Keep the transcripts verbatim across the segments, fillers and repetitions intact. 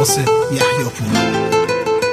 واسه یحیی پور.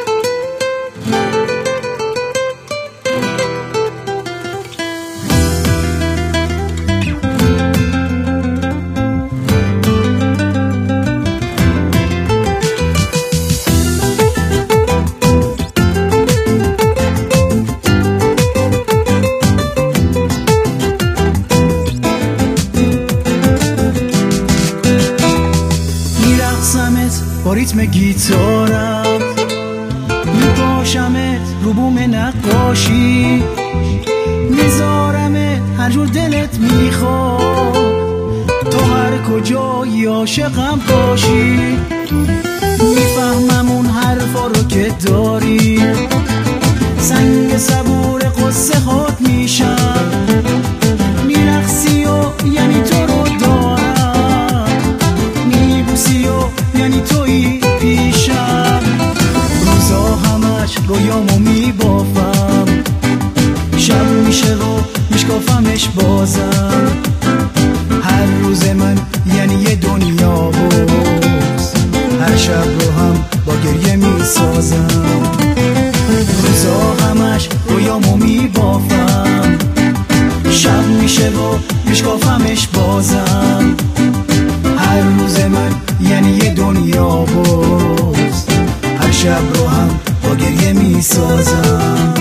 با ریتم گیتارم میپاشمت رو بوم نقاشی، میذارمت هر جور دلت میخواد، تو هر کجایی عاشقم باشی. میفهمم اون حرفا رو که داری، سنگ صبور قصه هات میشم، میرقصی و یعنی تو رو دارم، میبوسی و یعنی تویی پیشم. روزا همش رویامو میبافم، شب میشه و میشکافمش بازم. هر روز من یعنی یه دنیا باز، هر شب رو هم با گریه میسازم. روزا همش رویامو میبافم، شب میشه و میشکافمش بازم. هر روز من یعنی یه دنیا باز، هر شب رو هم با گریه میسازم.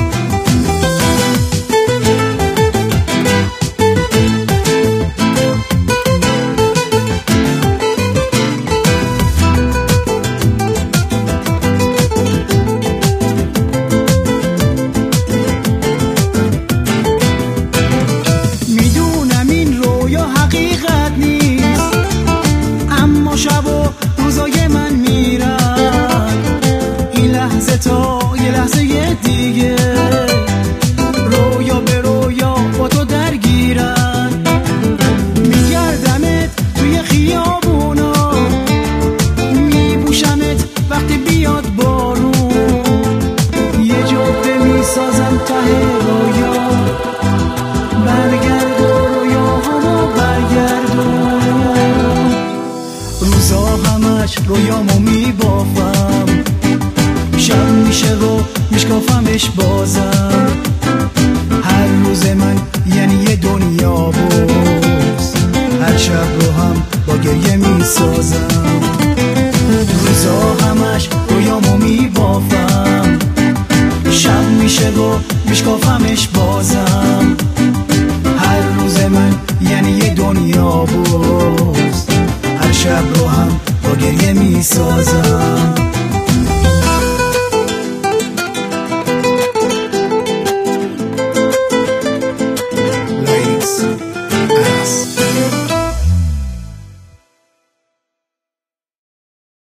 میدونم این رویا حقیقت نیست، اما شب و روزای من میرن، این لحظه تا یه لحظه یه دیگه، رویا به رویا با تو درگیرن. میگردمت توی خیابونا، میبوشمت وقتی بیاد بارون، یه جاده میسازم ته رویا. برگرد و رویاهامو برگردون. روزا همش رویامو میبافم، شب میشه و میشکافمش بازم. هر روز من یعنی یه دنیا باز، هر شب رو هم با گریه میسازم. روزا همش رویامو میبافم، شب میشه و میشکافمش بازم. هر روز من یعنی یه دنیا باز، هر شب رو هم با گریه میسازم.